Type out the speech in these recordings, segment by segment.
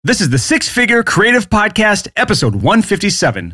This is the Six Figure Creative Podcast, episode 157.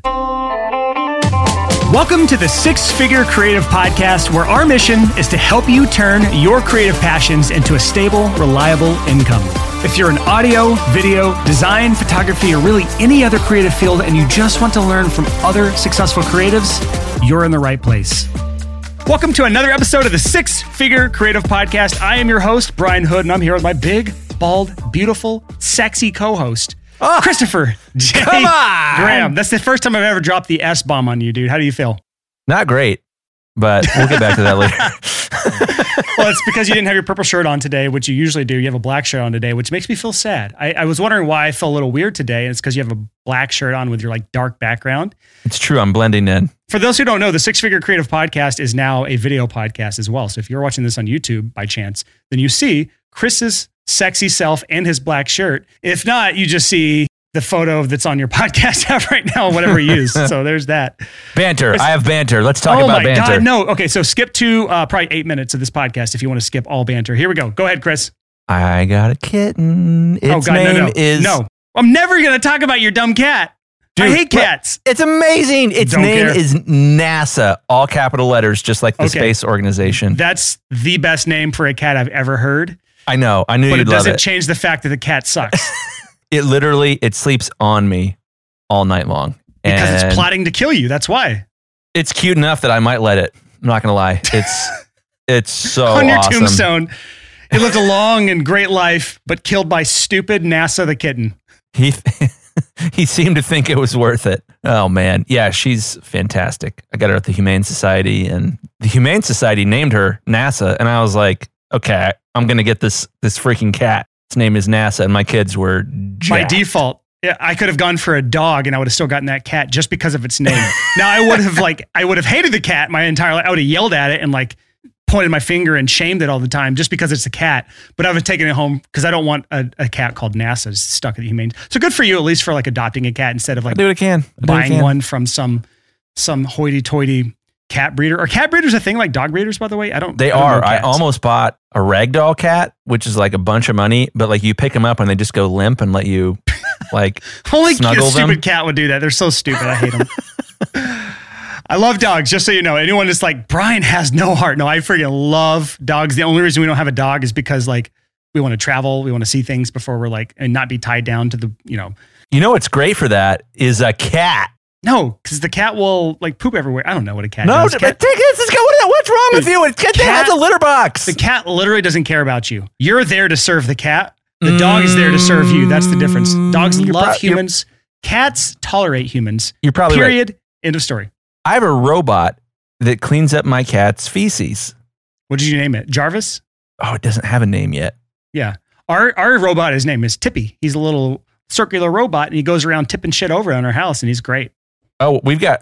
Welcome to the Six Figure Creative Podcast, where our mission is to help you turn your creative passions into a stable, reliable income. If you're in audio, video, design, photography, or really any other creative field, and you just want to learn from other successful creatives, you're in the right place. Welcome to another episode of the Six Figure Creative Podcast. I am your host, Brian Hood, and I'm here with my big, bald, beautiful, sexy co-host, Christopher J. Graham. That's the first time I've ever dropped the S-bomb on you, dude. How do you feel? Not great, but we'll get back to that later. Well, it's because you didn't have your purple shirt on today, which you usually do. You have a black shirt on today, which makes me feel sad. I was wondering why I felt a little weird today, and it's because you have a black shirt on with your dark background. It's true. I'm blending in. For those who don't know, the Six Figure Creative Podcast is now a video podcast as well. So if you're watching this on YouTube by chance, then you see Chris's sexy self and his black shirt. If not, you just see the photo that's on your podcast app right now, whatever you use. So there's that. Banter. I have banter. Let's talk about banter. Oh my God, no. Okay, so skip to probably 8 minutes of this podcast if you want to skip all banter. Here we go. Go ahead, Chris. I got a kitten. Its name is... No, I'm never going to talk about your dumb cat. Dude, I hate cats. It's amazing. Its name is NASA, all capital letters, just like the space organization. That's the best name for a cat I've ever heard. I know. I knew you'd love it. But it doesn't change the fact that the cat sucks. It sleeps on me all night long. Because it's plotting to kill you. That's why. It's cute enough that I might let it. I'm not going to lie. It's so on your awesome. Tombstone, he lived a long and great life, but killed by stupid NASA the kitten. He seemed to think it was worth it. Oh, man. Yeah, she's fantastic. I got her at the Humane Society, and the Humane Society named her NASA, and I was like, okay, I'm going to get this freaking cat. Its name is NASA, and my kids were jacked. By default. Yeah, I could have gone for a dog, and I would have still gotten that cat just because of its name. Now, I would have hated the cat my entire life. I would have yelled at it and pointed my finger and shamed it all the time just because it's a cat. But I was taking it home because I don't want a cat called NASA stuck at the Humane. So good for you, at least for adopting a cat instead of buying one from some hoity-toity cat breeder. Are cat breeders a thing like dog breeders, by the way? They are. I almost bought a ragdoll cat, which is a bunch of money, but you pick them up and they just go limp and let you only snuggle a them. Stupid cat would do that. They're so stupid. I hate them. I love dogs, just so you know. Anyone that's Brian has no heart. No, I freaking love dogs. The only reason we don't have a dog is because we want to travel. We want to see things before we're and not be tied down to the, You know what's great for that is a cat. No, because the cat will poop everywhere. I don't know what a cat does. No, but what's wrong with you? It has a litter box. The cat literally doesn't care about you. You're there to serve the cat. The dog is there to serve you. That's the difference. Dogs love humans. Cats tolerate humans. You're probably period. Right. End of story. I have a robot that cleans up my cat's feces. What did you name it? Jarvis? Oh, it doesn't have a name yet. Yeah. Our robot, his name is Tippy. He's a little circular robot, and he goes around tipping shit over on our house, and he's great. Oh,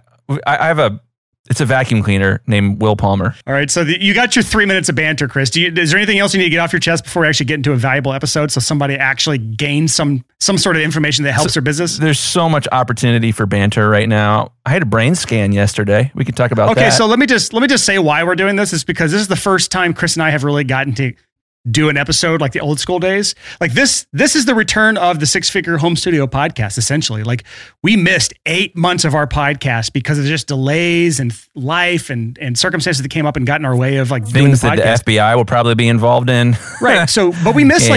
I have it's a vacuum cleaner named Will Palmer. All right. So you got your 3 minutes of banter, Chris. Is there anything else you need to get off your chest before we actually get into a valuable episode so somebody actually gains some sort of information that helps their business? There's so much opportunity for banter right now. I had a brain scan yesterday. We could talk about that. Okay. So let me just say why we're doing this is because this is the first time Chris and I have really gotten to do an episode like the old school days. This is the return of the Six Figure Home Studio Podcast, essentially. We missed 8 months of our podcast because of just delays and life and circumstances that came up and got in our way of doing the podcast. Things that the FBI will probably be involved in. Right. So, but we missed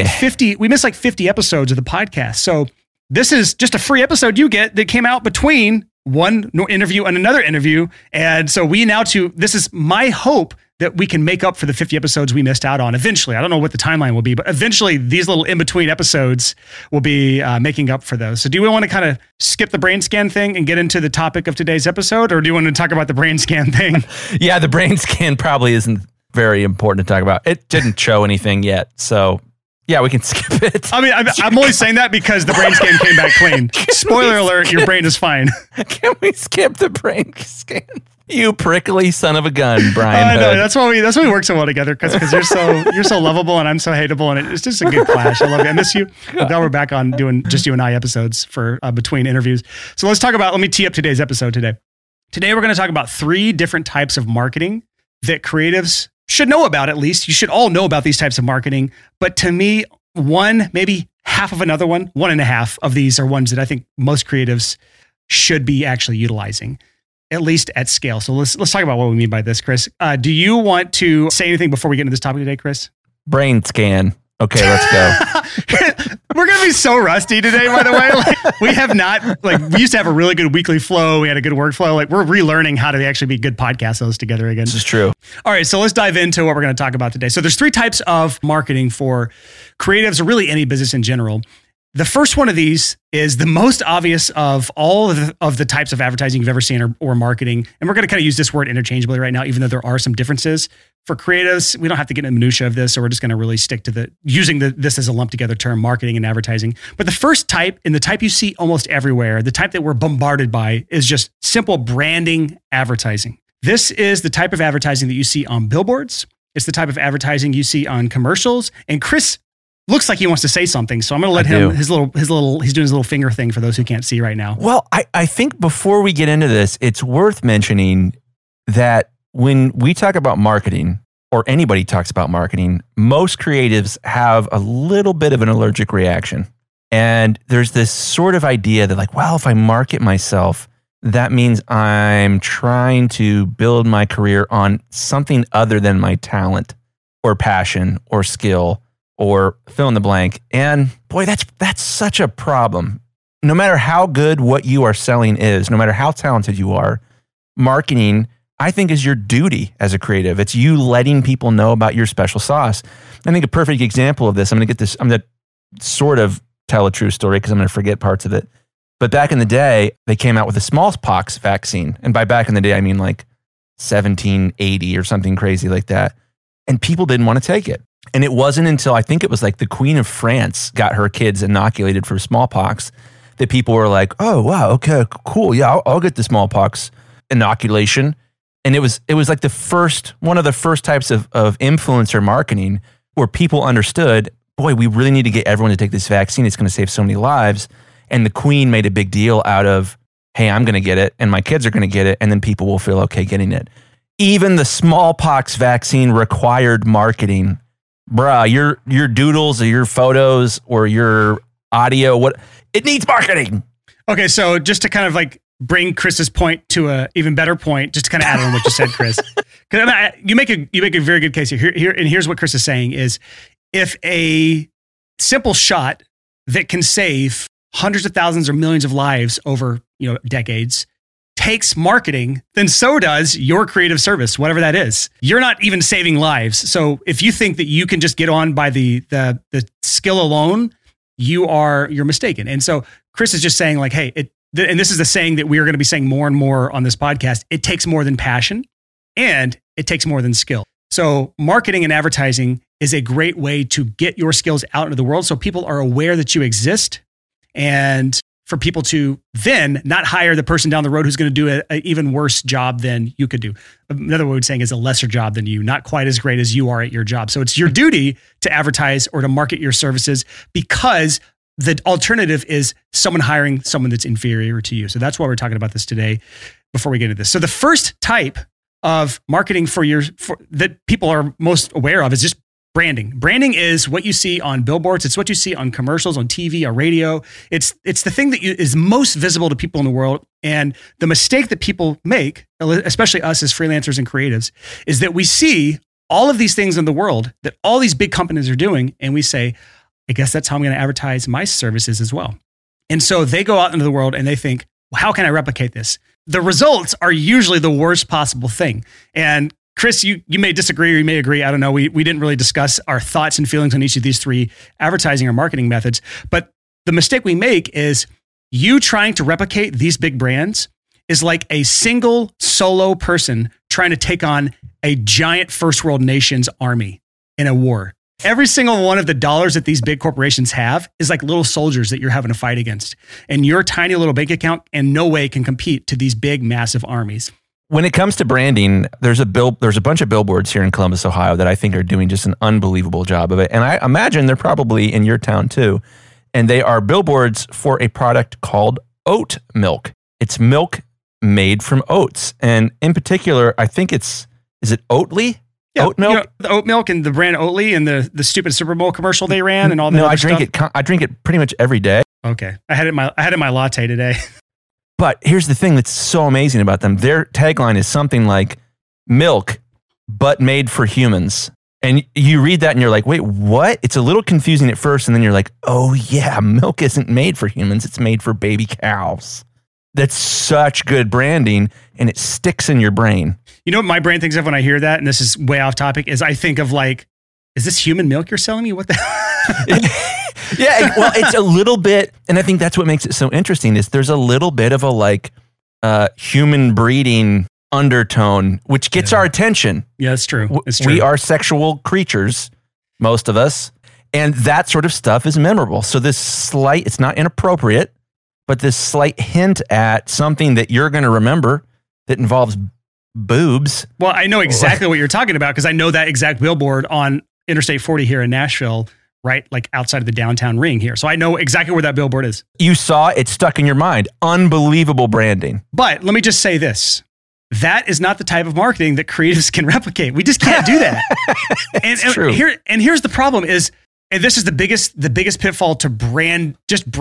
50 episodes of the podcast. So this is just a free episode you get that came out between one interview and another interview. And so this is my hope that we can make up for the 50 episodes we missed out on eventually. I don't know what the timeline will be, but eventually these little in-between episodes will be making up for those. So do we want to kind of skip the brain scan thing and get into the topic of today's episode, or do you want to talk about the brain scan thing? Yeah, the brain scan probably isn't very important to talk about. It didn't show anything yet, so yeah, we can skip it. I mean, I'm only saying that because the brain scan came back clean. Spoiler alert, your brain is fine. Can we skip the brain scan? You prickly son of a gun, Brian. I know, that's why we work so well together, because you're so lovable and I'm so hateable, and it's just a good clash. I love you. I miss you. I'm glad we're back on doing just you and I episodes for between interviews. So let me tee up today's episode today. Today we're going to talk about 3 different types of marketing that creatives should know about. At least you should all know about these types of marketing. But to me, one, maybe half of another one and a half of these are ones that I think most creatives should be actually utilizing, at least at scale. So let's talk about what we mean by this, Chris. Do you want to say anything before we get into this topic today, Chris? Brain scan. Okay, let's go. We're going to be so rusty today, by the way. Like, we have not, we used to have a really good weekly flow. We had a good workflow. Like, we're relearning how to actually be good podcast hosts together again. This is true. All right, so let's dive into what we're going to talk about today. So there's 3 types of marketing for creatives, or really any business in general. The first one of these is the most obvious of all of the types of advertising you've ever seen or marketing. And we're going to kind of use this word interchangeably right now, even though there are some differences. For creatives, we don't have to get into the minutia of this, so we're just going to really stick to using this as a lumped together term, marketing and advertising. But the first type, and the type you see almost everywhere, the type that we're bombarded by, is just simple branding advertising. This is the type of advertising that you see on billboards. It's the type of advertising you see on commercials. And Chris looks like he wants to say something, so I'm going to let him, he's doing his little finger thing for those who can't see right now. Well, I think before we get into this, it's worth mentioning that when we talk about marketing, or anybody talks about marketing, most creatives have a little bit of an allergic reaction. And there's this sort of idea that if I market myself, that means I'm trying to build my career on something other than my talent or passion or skill or fill in the blank. And boy, that's such a problem. No matter how good what you are selling is, no matter how talented you are, marketing, I think, is your duty as a creative. It's you letting people know about your special sauce. I think a perfect example of this, I'm going to sort of tell a true story because I'm going to forget parts of it. But back in the day, they came out with a smallpox vaccine. And by back in the day, I mean 1780 or something crazy like that. And people didn't want to take it. And it wasn't until I think it was the Queen of France got her kids inoculated for smallpox that people were like, oh, wow, okay, cool. Yeah, I'll get the smallpox inoculation. And it was one of the first types of influencer marketing where people understood, boy, we really need to get everyone to take this vaccine. It's going to save so many lives. And the Queen made a big deal out of, hey, I'm going to get it and my kids are going to get it. And then people will feel okay getting it. Even the smallpox vaccine required marketing. Bruh, your doodles or your photos or your audio, it needs marketing. Okay, so just to kind of bring Chris's point to a even better point, just to kind of add on what you said, Chris. Because you make a very good case here. And here's what Chris is saying is, if a simple shot that can save hundreds of thousands or millions of lives over decades takes marketing, then so does your creative service, whatever that is. You're not even saving lives. So if you think that you can just get on by the skill alone, you're mistaken. And so Chris is just saying hey, and this is the saying that we are going to be saying more and more on this podcast, it takes more than passion and it takes more than skill. So marketing and advertising is a great way to get your skills out into the world so people are aware that you exist, and for people to then not hire the person down the road who's going to do an even worse job than you could do. Another way of saying is a lesser job than you, not quite as great as you are at your job. So it's your duty to advertise or to market your services, because the alternative is someone hiring someone that's inferior to you. So that's why we're talking about this today before we get into this. So the first type of marketing that people are most aware of is just branding. Branding is what you see on billboards. It's what you see on commercials, on TV, on radio. It's the thing that is most visible to people in the world. And the mistake that people make, especially us as freelancers and creatives, is that we see all of these things in the world that all these big companies are doing, and we say, I guess that's how I'm going to advertise my services as well. And so they go out into the world and they think, well, how can I replicate this? The results are usually the worst possible thing. And Chris, you may disagree or you may agree. I don't know. We didn't really discuss our thoughts and feelings on each of these 3 advertising or marketing methods. But the mistake we make is you trying to replicate these big brands is like a single solo person trying to take on a giant first world nation's army in a war. Every single one of the dollars that these big corporations have is like little soldiers that you're having to fight against. And your tiny little bank account in no way can compete to these big, massive armies. When it comes to branding, there's a bunch of billboards here in Columbus, Ohio that I think are doing just an unbelievable job of it. And I imagine they're probably in your town too. And they are billboards for a product called oat milk. It's milk made from oats. And in particular, I think is it Oatly? Yeah, oat milk? You know, the oat milk and the brand Oatly and the stupid Super Bowl commercial they ran and all that. No, I drink it. I drink it pretty much every day. Okay. I had it in my latte today. But here's the thing that's so amazing about them. Their tagline is something like milk, but made for humans. And you read that and you're like, wait, what? It's a little confusing at first. And then you're like, oh yeah, milk isn't made for humans. It's made for baby cows. That's such good branding, and it sticks in your brain. You know what my brain thinks of when I hear that, and this is way off topic, is I think of like, is this human milk you're selling me? What the Yeah, well, it's a little bit, and I think that's what makes it so interesting, is there's a little bit of a like human breeding undertone, which gets our attention. Yeah, it's true. It's true. We are sexual creatures, most of us, and that sort of stuff is memorable. So this slight, it's not inappropriate, but this slight hint at something that you're going to remember that involves boobs. Well, I know exactly what you're talking about because I know that exact billboard on Interstate 40 here in Nashville, right? Like outside of the downtown ring here. So I know exactly where that billboard is. You saw it stuck in your mind. Unbelievable branding. But let me just say this. That is not the type of marketing that creatives can replicate. We just can't do that. True. Here's the problem is, and this is the biggest pitfall to branding,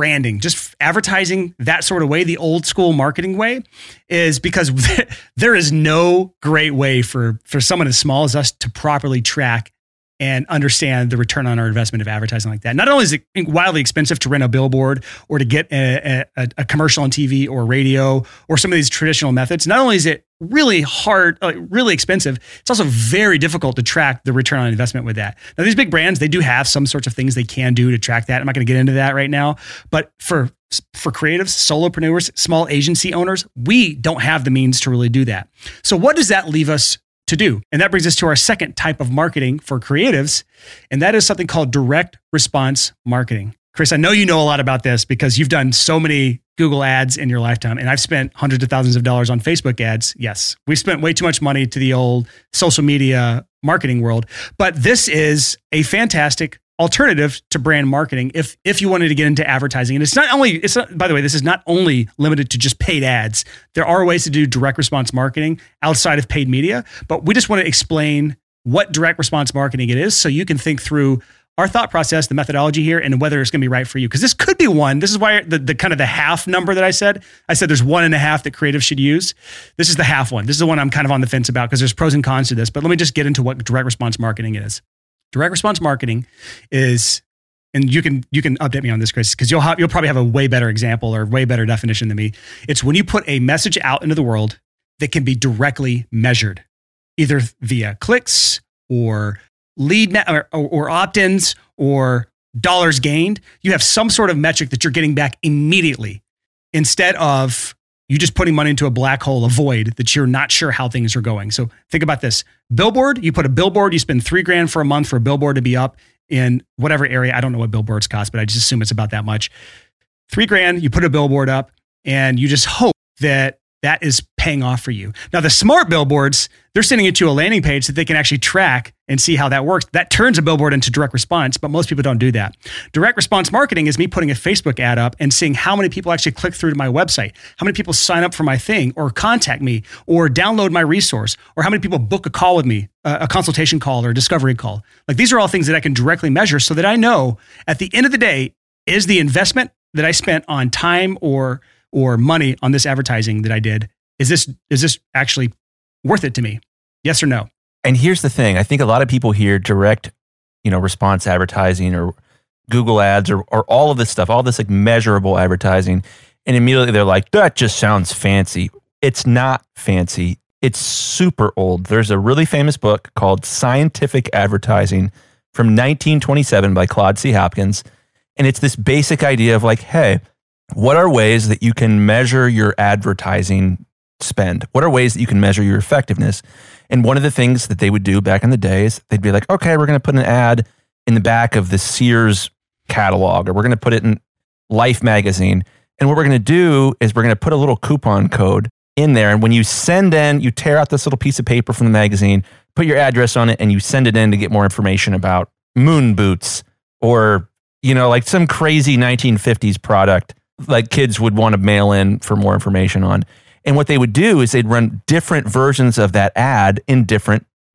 just advertising that sort of way, the old school marketing way, is because there is no great way for someone as small as us to properly track and understand the return on our investment of advertising like that. Not only is it wildly expensive to rent a billboard or to get a commercial on TV or radio or some of these traditional methods, not only is it really hard, really expensive, it's also very difficult to track the return on investment with that. Now, these big brands, they do have some sorts of things they can do to track that. I'm not going to get into that right now, but for creatives, solopreneurs, small agency owners, we don't have the means to really do that. So what does that leave us to do? And that brings us to our second type of marketing for creatives, and that is something called direct response marketing. Chris, I know you know a lot about this because you've done so many Google ads in your lifetime, and I've spent hundreds of thousands of dollars on Facebook ads. Yes, we've spent way too much money to the old social media marketing world, but this is a fantastic alternative to brand marketing if you wanted to get into advertising. And by the way, this is not only limited to just paid ads. There are ways to do direct response marketing outside of paid media, but we just want to explain what direct response marketing it is so you can think through our thought process, the methodology here, and whether it's going to be right for you. Because this could be one. This is why the kind of the half number that I said there's 1.5 that creatives should use. This is the half one. This is the one I'm kind of on the fence about because there's pros and cons to this. But let me just get into what direct response marketing is. Direct response marketing is, and you can update me on this, Chris, because you'll probably have a way better example or way better definition than me. It's when you put a message out into the world that can be directly measured, either via clicks or lead or opt-ins or dollars gained. You have some sort of metric that you're getting back immediately instead of you just putting money into a black hole, a void that you're not sure how things are going. So think about this. Billboard, you put a billboard, you spend $3,000 for a month for a billboard to be up in whatever area. I don't know what billboards cost, but I just assume it's about that much. $3,000, you put a billboard up and you just hope that is paying off for you. Now, the smart billboards, they're sending it to a landing page that they can actually track and see how that works. That turns a billboard into direct response, but most people don't do that. Direct response marketing is me putting a Facebook ad up and seeing how many people actually click through to my website, how many people sign up for my thing or contact me or download my resource, or how many people book a call with me, a consultation call or a discovery call. Like, these are all things that I can directly measure so that I know at the end of the day, is the investment that I spent on time or money on this advertising that I did, is this actually worth it to me? Yes or no? And here's the thing. I think a lot of people hear direct, response advertising or Google ads or all of this stuff, all this like measurable advertising. And immediately they're like, that just sounds fancy. It's not fancy. It's super old. There's a really famous book called Scientific Advertising from 1927 by Claude C. Hopkins. And it's this basic idea of like, hey, what are ways that you can measure your advertising spend? What are ways that you can measure your effectiveness? And one of the things that they would do back in the day is they'd be like, okay, we're going to put an ad in the back of the Sears catalog, or we're going to put it in Life magazine. And what we're going to do is we're going to put a little coupon code in there. And when you send in, you tear out this little piece of paper from the magazine, put your address on it, and you send it in to get more information about moon boots or, like some crazy 1950s product like kids would want to mail in for more information on. And what they would do is they'd run different versions of that ad in different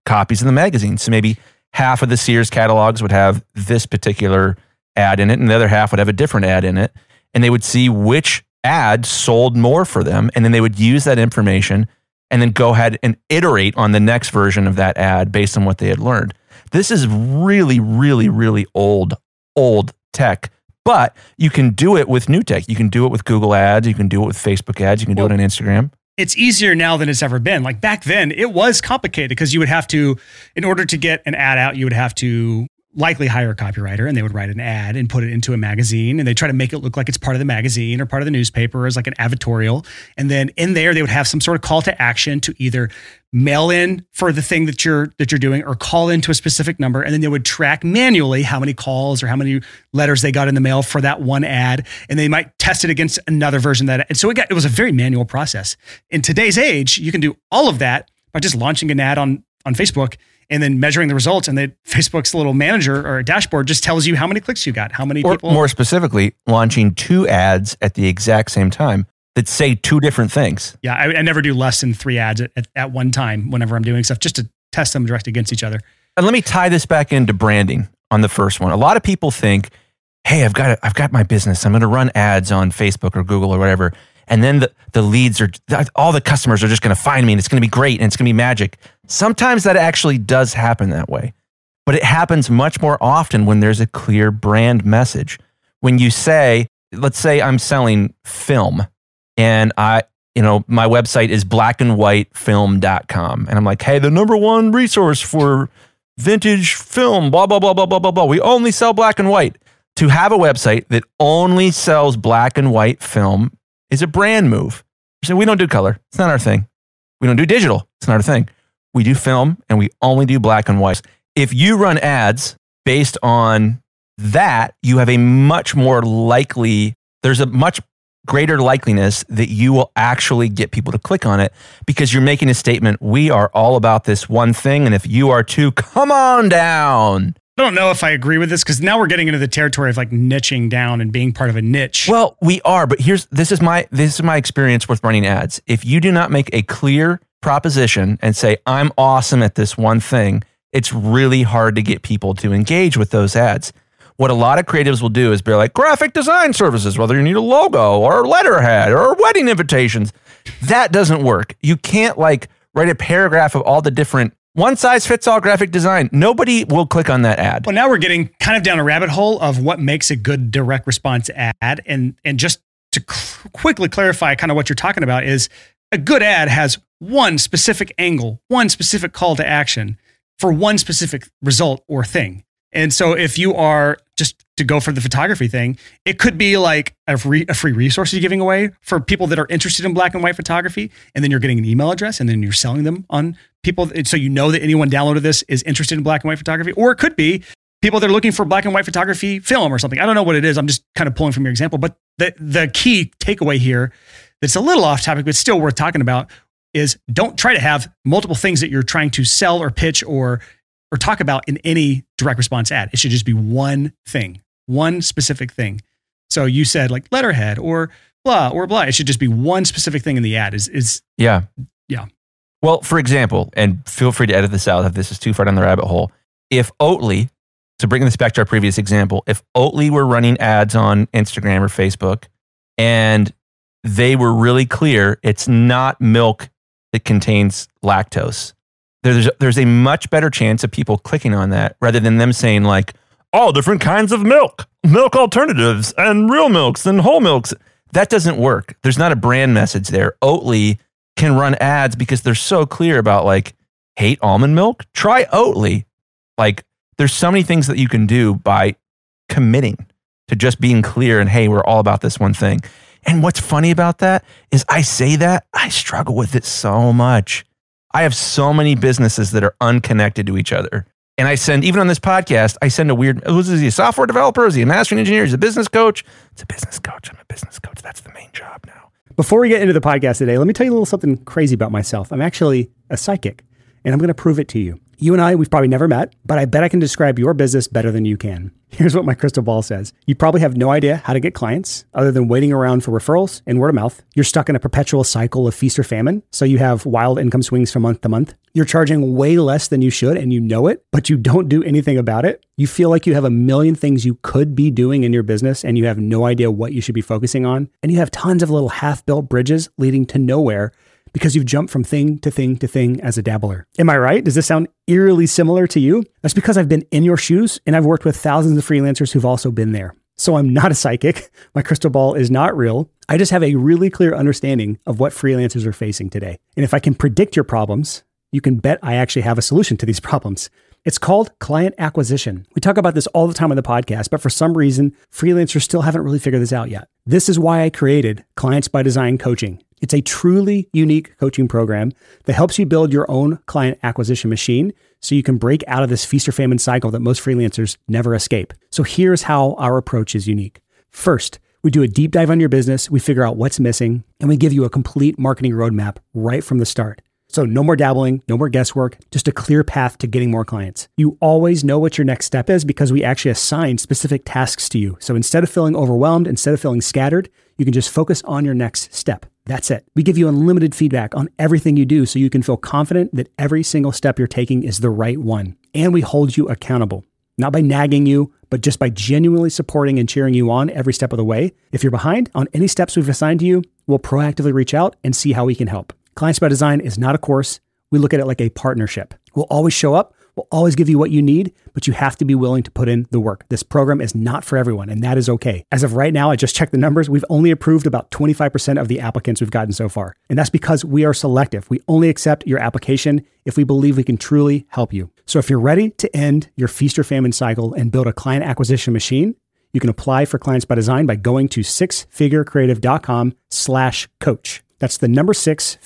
copies of the magazine. So maybe half of the Sears catalogs would have this particular ad in it, and the other half would have a different ad in it. And they would see which ad sold more for them. And then they would use that information and then go ahead and iterate on the next version of that ad based on what they had learned. This is really, really, really old tech, but you can do it with new tech. You can do it with Google ads. You can do it with Facebook ads. You can do it on Instagram. It's easier now than it's ever been. Like back then, it was complicated because you would have to, in order to get an ad out, you would have to likely hire a copywriter, and they would write an ad and put it into a magazine, and they try to make it look like it's part of the magazine or part of the newspaper as like an advertorial. And then in there, they would have some sort of call to action to either mail in for the thing that you're doing or call into a specific number. And then they would track manually how many calls or how many letters they got in the mail for that one ad. And they might test it against another version of that. And so it was a very manual process. In today's age, you can do all of that by just launching an ad on Facebook and then measuring the results. And then Facebook's little manager or dashboard just tells you how many clicks you got, how many people. Or more specifically, launching 2 ads at the exact same time that say 2 different things. Yeah, I never do less than 3 ads at one time whenever I'm doing stuff, just to test them direct against each other. And let me tie this back into branding on the first one. A lot of people think, hey, I've got my business. I'm going to run ads on Facebook or Google or whatever. And then the leads all the customers are just going to find me and it's going to be great and it's going to be magic. Sometimes that actually does happen that way, but it happens much more often when there's a clear brand message. When you say, let's say I'm selling film and my website is blackandwhitefilm.com. And I'm like, hey, the #1 resource for vintage film, blah, blah, blah, blah, blah, blah, blah. We only sell black and white. To have a website that only sells black and white film is a brand move. So we don't do color. It's not our thing. We don't do digital. It's not our thing. We do film and we only do black and white. If you run ads based on that, you have there's a much greater likeliness that you will actually get people to click on it because you're making a statement. We are all about this one thing. And if you are too, come on down. I don't know if I agree with this because now we're getting into the territory of like niching down and being part of a niche. Well, we are, but this is my experience with running ads. If you do not make a clear proposition and say, I'm awesome at this one thing, it's really hard to get people to engage with those ads. What a lot of creatives will do is be like graphic design services, whether you need a logo or letterhead or wedding invitations. That doesn't work. You can't like write a paragraph of all the different one-size-fits-all graphic design. Nobody will click on that ad. Well, now we're getting kind of down a rabbit hole of what makes a good direct response ad. And just to quickly clarify kind of what you're talking about is a good ad has one specific angle, one specific call to action for one specific result or thing. And so if you are, just to go for the photography thing, it could be like a free resource you're giving away for people that are interested in black and white photography. And then you're getting an email address and then you're selling them on people. So you know that anyone downloaded this is interested in black and white photography. Or it could be people that are looking for black and white photography film or something. I don't know what it is. I'm just kind of pulling from your example. But the key takeaway here that's a little off topic, but still worth talking about is don't try to have multiple things that you're trying to sell or pitch or talk about in any direct response ad. It should just be one thing, one specific thing. So you said like letterhead or blah. It should just be one specific thing in the ad Yeah. Yeah. Well, for example, and feel free to edit this out if this is too far down the rabbit hole. If Oatly, to bring this back to our previous example, if Oatly were running ads on Instagram or Facebook and they were really clear, it's not milk that contains lactose. There's a much better chance of people clicking on that rather than them saying like, all different kinds of milk alternatives and real milks and whole milks. That doesn't work. There's not a brand message there. Oatly can run ads because they're so clear about like, hate almond milk? Try Oatly. Like there's so many things that you can do by committing to just being clear and, hey, we're all about this one thing. And what's funny about that is I say that, I struggle with it so much. I have so many businesses that are unconnected to each other. And I send, even on this podcast, I send a weird, is he a software developer? Is he a mastering engineer? Is he a business coach? It's a business coach. I'm a business coach. That's the main job now. Before we get into the podcast today, let me tell you a little something crazy about myself. I'm actually a psychic, and I'm going to prove it to you. You and I, we've probably never met, but I bet I can describe your business better than you can. Here's what my crystal ball says. You probably have no idea how to get clients other than waiting around for referrals and word of mouth. You're stuck in a perpetual cycle of feast or famine, so you have wild income swings from month to month. You're charging way less than you should and you know it, but you don't do anything about it. You feel like you have a million things you could be doing in your business and you have no idea what you should be focusing on. And you have tons of little half-built bridges leading to nowhere because you've jumped from thing to thing to thing as a dabbler. Am I right? Does this sound eerily similar to you? That's because I've been in your shoes and I've worked with thousands of freelancers who've also been there. So I'm not a psychic. My crystal ball is not real. I just have a really clear understanding of what freelancers are facing today. And if I can predict your problems, you can bet I actually have a solution to these problems. It's called client acquisition. We talk about this all the time on the podcast, but for some reason, freelancers still haven't really figured this out yet. This is why I created Clients by Design Coaching. It's a truly unique coaching program that helps you build your own client acquisition machine so you can break out of this feast or famine cycle that most freelancers never escape. So here's how our approach is unique. First, we do a deep dive on your business, we figure out what's missing, and we give you a complete marketing roadmap right from the start. So no more dabbling, no more guesswork, just a clear path to getting more clients. You always know what your next step is because we actually assign specific tasks to you. So instead of feeling overwhelmed, instead of feeling scattered, you can just focus on your next step. That's it. We give you unlimited feedback on everything you do so you can feel confident that every single step you're taking is the right one. And we hold you accountable, not by nagging you, but just by genuinely supporting and cheering you on every step of the way. If you're behind on any steps we've assigned to you, we'll proactively reach out and see how we can help. Clients by Design is not a course. We look at it like a partnership. We'll always show up. We'll always give you what you need, but you have to be willing to put in the work. This program is not for everyone, and that is okay. As of right now, I just checked the numbers. We've only approved about 25% of the applicants we've gotten so far. And that's because we are selective. We only accept your application if we believe we can truly help you. So if you're ready to end your feast or famine cycle and build a client acquisition machine, you can apply for Clients by Design by going to sixfigurecreative.com/coach. That's the number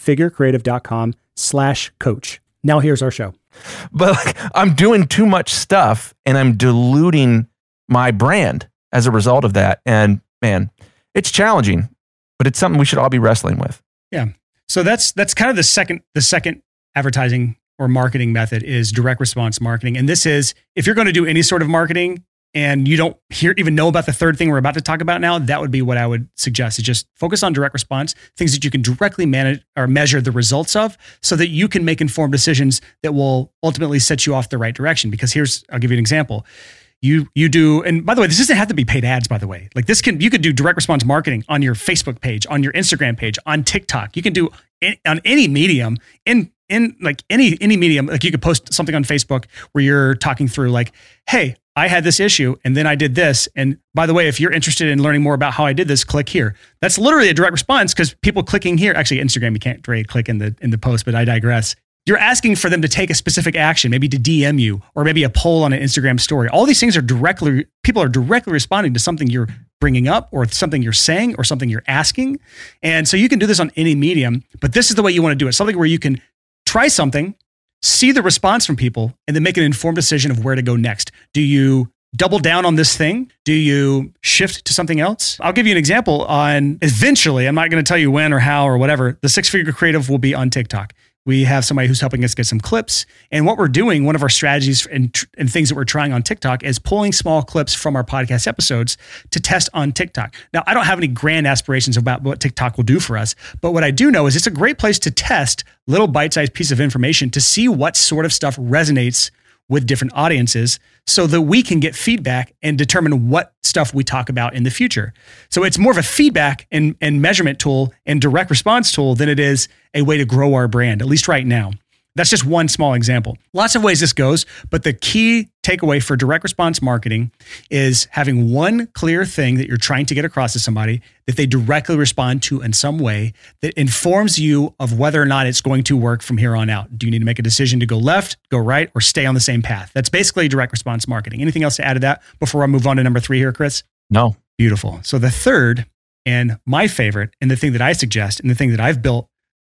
6figurecreative.com/coach. Now here's our show. But like, I'm doing too much stuff and I'm diluting my brand as a result of that. And man, it's challenging, but it's something we should all be wrestling with. Yeah. So that's kind of the second advertising or marketing method is direct response marketing. And this is, if you're going to do any sort of marketing and you don't even know about the third thing we're about to talk about now, that would be what I would suggest, is just focus on direct response, things that you can directly manage or measure the results of so that you can make informed decisions that will ultimately set you off the right direction. Because I'll give you an example. You do, and by the way, this doesn't have to be paid ads, by the way. Like you could do direct response marketing on your Facebook page, on your Instagram page, on TikTok. You can do on any medium, in like any medium. Like you could post something on Facebook where you're talking through like, hey, I had this issue and then I did this. And by the way, if you're interested in learning more about how I did this, click here. That's literally a direct response because people clicking here, actually Instagram, you can't click in the post, but I digress. You're asking for them to take a specific action, maybe to DM you or maybe a poll on an Instagram story. All these things people are directly responding to something you're bringing up or something you're saying or something you're asking. And so you can do this on any medium, but this is the way you want to do it. Something where you can try something, see the response from people, and then make an informed decision of where to go next. Do you double down on this thing? Do you shift to something else? I'll give you an example on eventually, I'm not going to tell you when or how or whatever, the Six Figure Creative will be on TikTok. We have somebody who's helping us get some clips. And what we're doing, one of our strategies and things that we're trying on TikTok is pulling small clips from our podcast episodes to test on TikTok. Now, I don't have any grand aspirations about what TikTok will do for us, but what I do know is it's a great place to test little bite-sized piece of information to see what sort of stuff resonates with different audiences so that we can get feedback and determine what stuff we talk about in the future. So it's more of a feedback and measurement tool and direct response tool than it is a way to grow our brand, at least right now. That's just one small example. Lots of ways this goes, but the key takeaway for direct response marketing is having one clear thing that you're trying to get across to somebody that they directly respond to in some way that informs you of whether or not it's going to work from here on out. Do you need to make a decision to go left, go right, or stay on the same path? That's basically direct response marketing. Anything else to add to that before I move on to number 3 here, Chris? No. Beautiful. So the third and my favorite, and the thing that I suggest, and the thing that I've built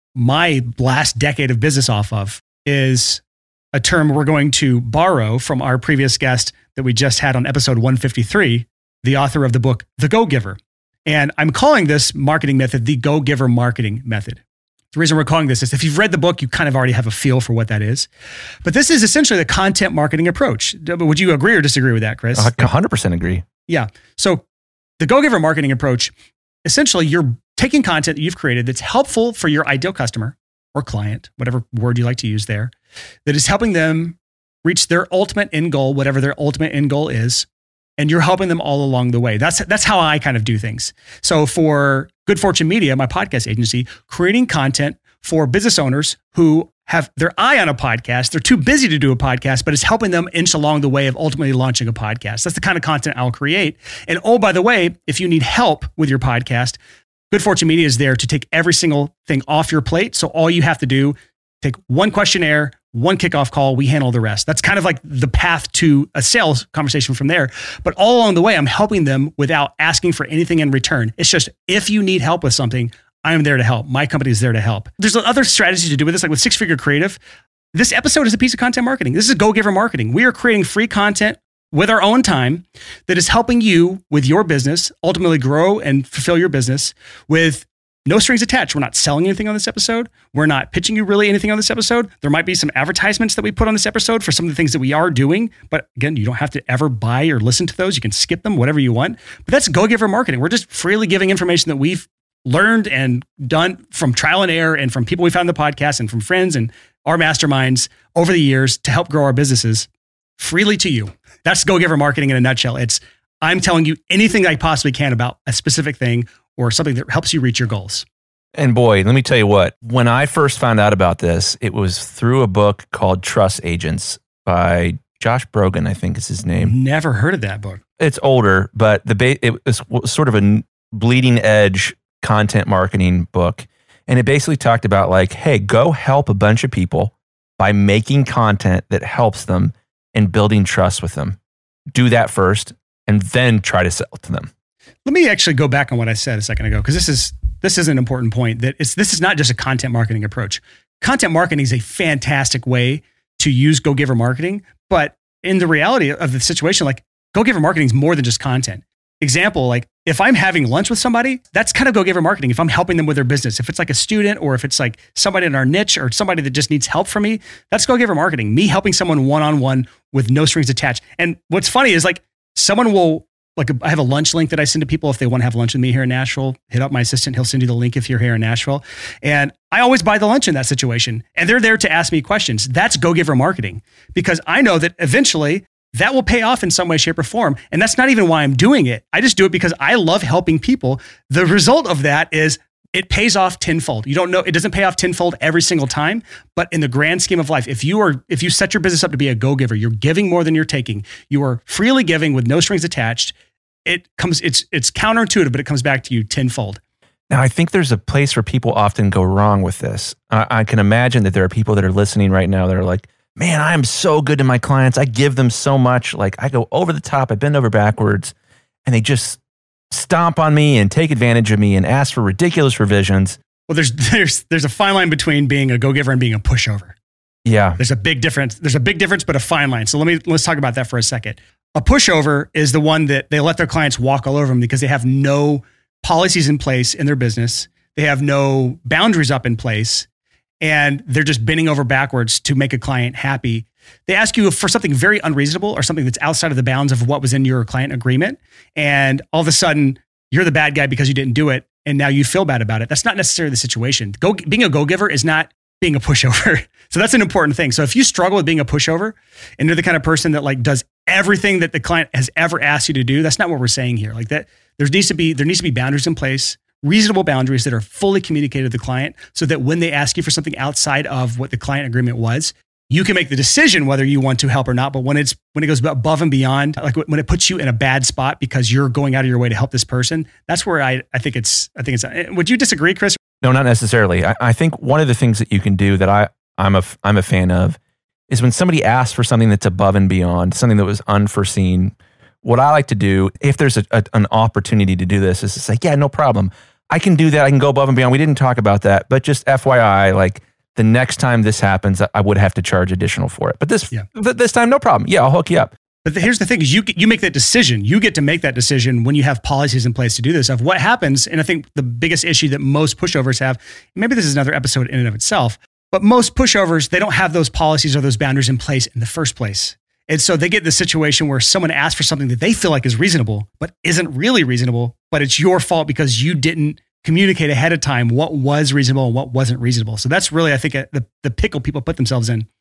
my last decade of business off of, is a term we're going to borrow from our previous guest that we just had on episode 153, the author of the book, The Go-Giver. And I'm calling this marketing method the Go-Giver marketing method. The reason we're calling this is if you've read the book, you kind of already have a feel for what that is. But this is essentially the content marketing approach. Would you agree or disagree with that, Chris? 100% agree. Yeah. So the Go-Giver marketing approach, essentially you're taking content that you've created that's helpful for your ideal customer or client, whatever word you like to use there, that is helping them reach their ultimate end goal, whatever their ultimate end goal is. And you're helping them all along the way. That's how I kind of do things. So for Good Fortune Media, my podcast agency, creating content for business owners who have their eye on a podcast. They're too busy to do a podcast, but it's helping them inch along the way of ultimately launching a podcast. That's the kind of content I'll create. And oh, by the way, if you need help with your podcast, Good Fortune Media is there to take every single thing off your plate. So all you have to do, take one questionnaire, one kickoff call, we handle the rest. That's kind of like the path to a sales conversation from there. But all along the way, I'm helping them without asking for anything in return. It's just, if you need help with something, I am there to help. My company is there to help. There's other strategies to do with this, like with Six Figure Creative. This episode is a piece of content marketing. This is Go Giver marketing. We are creating free content with our own time that is helping you with your business ultimately grow and fulfill your business with no strings attached. We're not selling anything on this episode. We're not pitching you really anything on this episode. There might be some advertisements that we put on this episode for some of the things that we are doing. But again, you don't have to ever buy or listen to those. You can skip them, whatever you want. But that's Go Giver marketing. We're just freely giving information that we've learned and done from trial and error and from people we found in the podcast and from friends and our masterminds over the years to help grow our businesses freely to you. That's Go Giver marketing in a nutshell. It's, I'm telling you anything I possibly can about a specific thing or something that helps you reach your goals. And boy, let me tell you what, when I first found out about this, it was through a book called Trust Agents by Josh Brogan, I think is his name. Never heard of that book. It's older, but it was sort of a bleeding edge content marketing book. And it basically talked about like, hey, go help a bunch of people by making content that helps them and building trust with them. Do that first and then try to sell to them. Let me actually go back on what I said a second ago, because this is an important point, that this is not just a content marketing approach. Content marketing is a fantastic way to use Go Giver marketing, but in the reality of the situation, like Go Giver marketing is more than just content. Example, like if I'm having lunch with somebody, that's kind of Go Giver marketing. If I'm helping them with their business, if it's like a student or if it's like somebody in our niche or somebody that just needs help from me, that's Go Giver marketing. Me helping someone one-on-one with no strings attached. And what's funny is like someone will, like I have a lunch link that I send to people if they want to have lunch with me here in Nashville. Hit up my assistant. He'll send you the link if you're here in Nashville. And I always buy the lunch in that situation. And they're there to ask me questions. That's Go Giver marketing, because I know that eventually that will pay off in some way, shape, or form. And that's not even why I'm doing it. I just do it because I love helping people. The result of that is it pays off tenfold. You don't know, it doesn't pay off tenfold every single time, but in the grand scheme of life, if you set your business up to be a go giver, you're giving more than you're taking. You are freely giving with no strings attached. It's counterintuitive, but it comes back to you tenfold. Now, I think there's a place where people often go wrong with this. I can imagine that there are people that are listening right now that are like, man, I am so good to my clients. I give them so much. Like I go over the top, I bend over backwards, and they just stomp on me and take advantage of me and ask for ridiculous revisions. Well, there's a fine line between being a go-giver and being a pushover. Yeah. There's a big difference. There's a big difference, but a fine line. So let's talk about that for a second. A pushover is the one that they let their clients walk all over them because they have no policies in place in their business. They have no boundaries up in place, and they're just bending over backwards to make a client happy. They ask you for something very unreasonable or something that's outside of the bounds of what was in your client agreement. And all of a sudden you're the bad guy because you didn't do it. And now you feel bad about it. That's not necessarily the situation. Being a go-giver is not being a pushover. So that's an important thing. So if you struggle with being a pushover and you're the kind of person that like does everything that the client has ever asked you to do, that's not what we're saying here. Like that, there needs to be boundaries in place, reasonable boundaries that are fully communicated to the client so that when they ask you for something outside of what the client agreement was, you can make the decision whether you want to help or not. But when it goes above and beyond, like when it puts you in a bad spot because you're going out of your way to help this person, that's where I think it's, would you disagree, Chris? No, not necessarily. I think one of the things that you can do that I'm a fan of is when somebody asks for something that's above and beyond, something that was unforeseen. What I like to do, if there's an opportunity to do this, is to say, yeah, no problem. I can do that. I can go above and beyond. We didn't talk about that, but just FYI, like the next time this happens, I would have to charge additional for it. But this time, no problem. Yeah, I'll hook you up. But here's the thing: is you make that decision. You get to make that decision when you have policies in place to do this. Of what happens, and I think the biggest issue that most pushovers have, maybe this is another episode in and of itself, but most pushovers, they don't have those policies or those boundaries in place in the first place. And so they get the situation where someone asks for something that they feel like is reasonable, but isn't really reasonable, but it's your fault because you didn't communicate ahead of time what was reasonable and what wasn't reasonable. So that's really, I think, the pickle people put themselves in.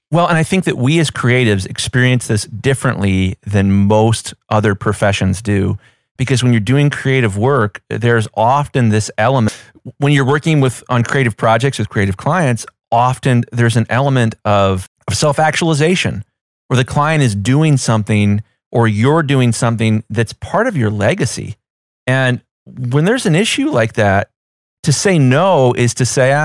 Well, and I think that we as creatives experience this differently than most other professions do, because when you're doing creative work, there's often this element. When you're working on creative projects with creative clients, often there's an element of self-actualization where the client is doing something or you're doing something that's part of your legacy. And when there's an issue like that, to say no is to say,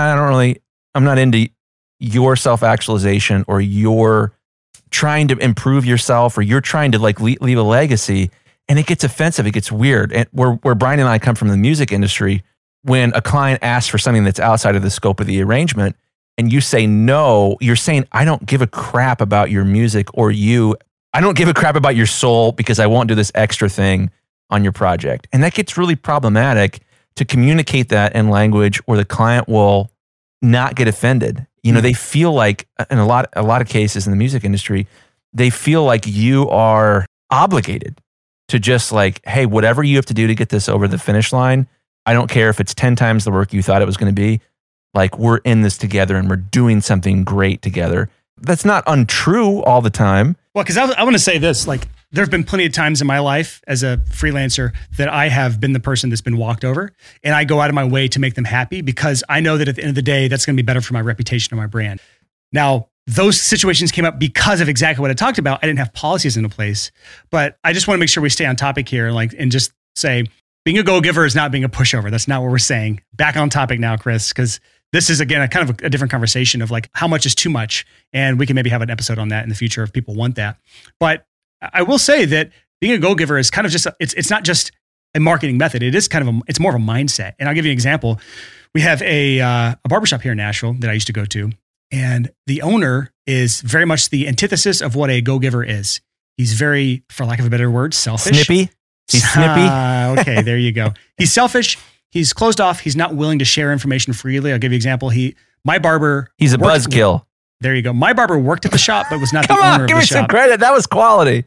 I'm not into your self-actualization, or you're trying to improve yourself, or you're trying to like leave a legacy. And it gets offensive. It gets weird. And where Brian and I come from the music industry, when a client asks for something that's outside of the scope of the arrangement and you say no, you're saying, I don't give a crap about your music or you. I don't give a crap about your soul because I won't do this extra thing on your project. And that gets really problematic to communicate that in language where the client will not get offended. You know, they feel like, in a lot of cases in the music industry, they feel like you are obligated to just like, hey, whatever you have to do to get this over the finish line, I don't care if it's 10 times the work you thought it was going to be. Like, we're in this together and we're doing something great together. That's not untrue all the time. Well, because I want to say this, like, there have been plenty of times in my life as a freelancer that I have been the person that's been walked over, and I go out of my way to make them happy because I know that at the end of the day, that's going to be better for my reputation and my brand. Now, those situations came up because of exactly what I talked about. I didn't have policies into place, but I just want to make sure we stay on topic here, and just say, being a go-giver is not being a pushover. That's not what we're saying. Back on topic now, Chris, because this is, again, a kind of a different conversation of like, how much is too much? And we can maybe have an episode on that in the future if people want that. But I will say that being a go-giver is kind of just, it's not just a marketing method. It is kind of it's more of a mindset. And I'll give you an example. We have a barbershop here in Nashville that I used to go to, and the owner is very much the antithesis of what a go-giver is. He's very, for lack of a better word, selfish. Snippy. He's snippy. Okay, there you go. He's selfish. He's closed off. He's not willing to share information freely. I'll give you an example. My barber. He's a buzzkill. There you go. My barber worked at the shop, but was not the owner of the shop. Give me some credit. That was quality.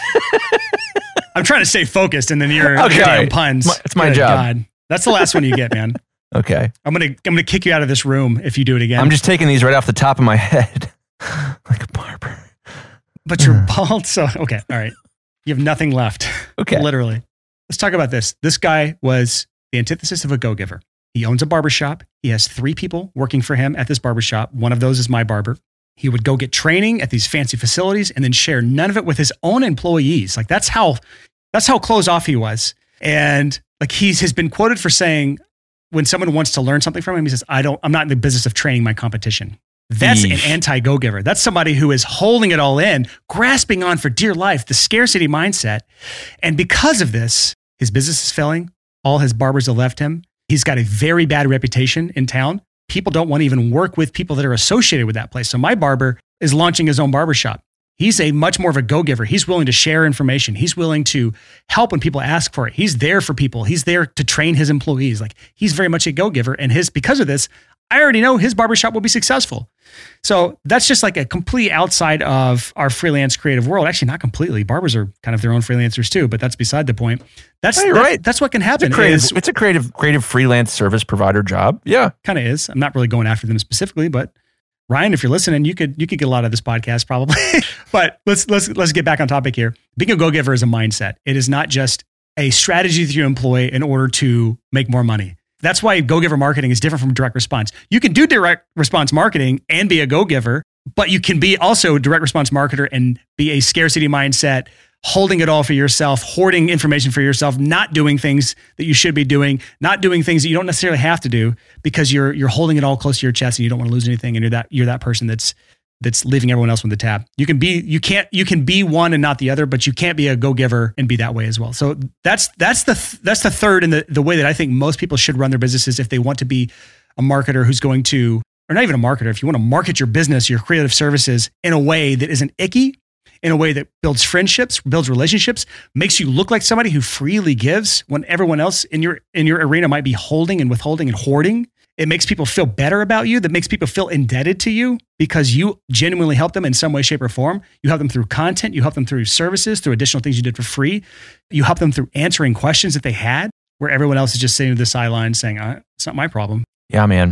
I'm trying to stay focused, and then you're damn puns. It's my job. God. That's the last one you get, man. Okay. I'm gonna kick you out of this room if you do it again. I'm just taking these right off the top of my head, like a barber. But you're bald, so okay, all right. You have nothing left. Okay. Literally. Let's talk about this. This guy was the antithesis of a go-giver. He owns a barbershop. He has 3 people working for him at this barbershop. One of those is my barber. He would go get training at these fancy facilities and then share none of it with his own employees. Like that's how closed off he was. And like he has been quoted for saying, when someone wants to learn something from him, he says, I'm not in the business of training my competition. That's an anti-go-giver. That's somebody who is holding it all in, grasping on for dear life, the scarcity mindset. And because of this, his business is failing. All his barbers have left him. He's got a very bad reputation in town. People don't want to even work with people that are associated with that place. So my barber is launching his own barbershop. He's a much more of a go-giver. He's willing to share information. He's willing to help when people ask for it. He's there for people. He's there to train his employees. Like he's very much a go-giver. And because of this, I already know his barbershop will be successful. So that's just like a complete outside of our freelance creative world. Actually, not completely. Barbers are kind of their own freelancers too, but that's beside the point. That's right. That's what can happen. It's a creative freelance service provider job. Yeah. Kind of is. I'm not really going after them specifically, but Ryan, if you're listening, you could get a lot of this podcast probably. But let's get back on topic here. Being a go-giver is a mindset. It is not just a strategy that you employ in order to make more money. That's why go-giver marketing is different from direct response. You can do direct response marketing and be a go-giver, but you can be also a direct response marketer and be a scarcity mindset, holding it all for yourself, hoarding information for yourself, not doing things that you should be doing, not doing things that you don't necessarily have to do because you're holding it all close to your chest and you don't want to lose anything, and you're that person that's leaving everyone else with the tab. You can be one and not the other, but you can't be a go-giver and be that way as well. So that's the third and the way that I think most people should run their businesses if they want to be a marketer who's going to, or not even a marketer, if you want to market your business, your creative services in a way that isn't icky, in a way that builds friendships, builds relationships, makes you look like somebody who freely gives when everyone else in your arena might be holding and withholding and hoarding. It makes people feel better about you. That makes people feel indebted to you because you genuinely help them in some way, shape, or form. You help them through content. You help them through services, through additional things you did for free. You help them through answering questions that they had, where everyone else is just sitting to the sidelines saying, it's not my problem. Yeah, man.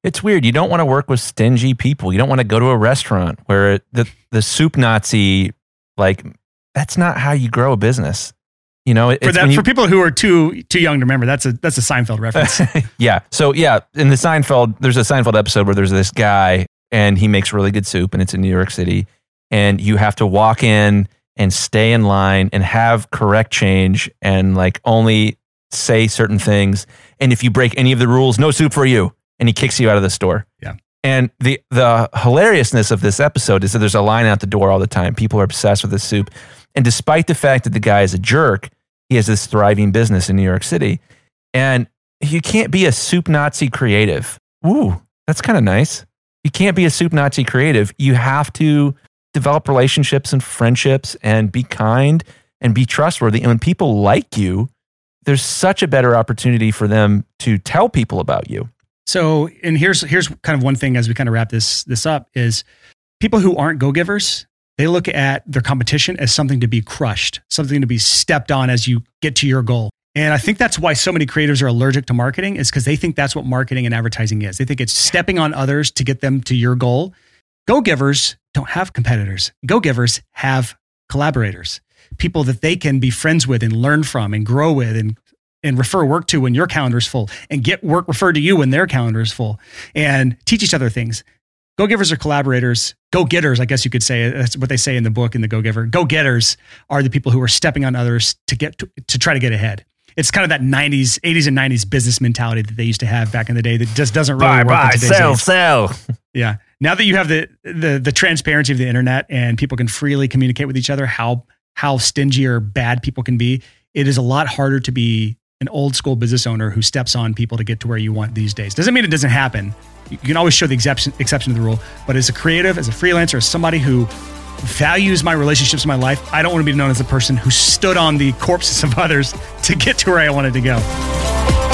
It's weird. You don't want to work with stingy people. You don't want to go to a restaurant where the soup Nazi, like, that's not how you grow a business. You know, for people who are too young to remember, that's a Seinfeld reference. Yeah. So yeah, in the Seinfeld, there's a Seinfeld episode where there's this guy and he makes really good soup, and it's in New York City, and you have to walk in and stay in line and have correct change and like only say certain things. And if you break any of the rules, no soup for you. And he kicks you out of the store. Yeah. And the hilariousness of this episode is that there's a line out the door all the time. People are obsessed with this soup. And despite the fact that the guy is a jerk, he has this thriving business in New York City. And you can't be a soup Nazi creative. Ooh, that's kind of nice. You can't be a soup Nazi creative. You have to develop relationships and friendships and be kind and be trustworthy. And when people like you, there's such a better opportunity for them to tell people about you. So, and here's kind of one thing as we kind of wrap this up is people who aren't go-givers, they look at their competition as something to be crushed, something to be stepped on as you get to your goal. And I think that's why so many creators are allergic to marketing, is because they think that's what marketing and advertising is. They think it's stepping on others to get them to your goal. Go-givers don't have competitors. Go-givers have collaborators, people that they can be friends with and learn from and grow with and refer work to when your calendar is full, and get work referred to you when their calendar is full, and teach each other things. Go-givers are collaborators. Go-getters, I guess you could say, that's what they say in the book in The Go-Giver. Go-getters are the people who are stepping on others to try to get ahead. It's kind of that 80s and 90s business mentality that they used to have back in the day that just doesn't really work in today's days. Sell. Yeah. Now that you have the transparency of the internet and people can freely communicate with each other, how stingy or bad people can be, it is a lot harder to be an old school business owner who steps on people to get to where you want these days. Doesn't mean it doesn't happen. You can always show the exception to the rule. But as a creative, as a freelancer, as somebody who values my relationships in my life, I don't want to be known as the person who stood on the corpses of others to get to where I wanted to go.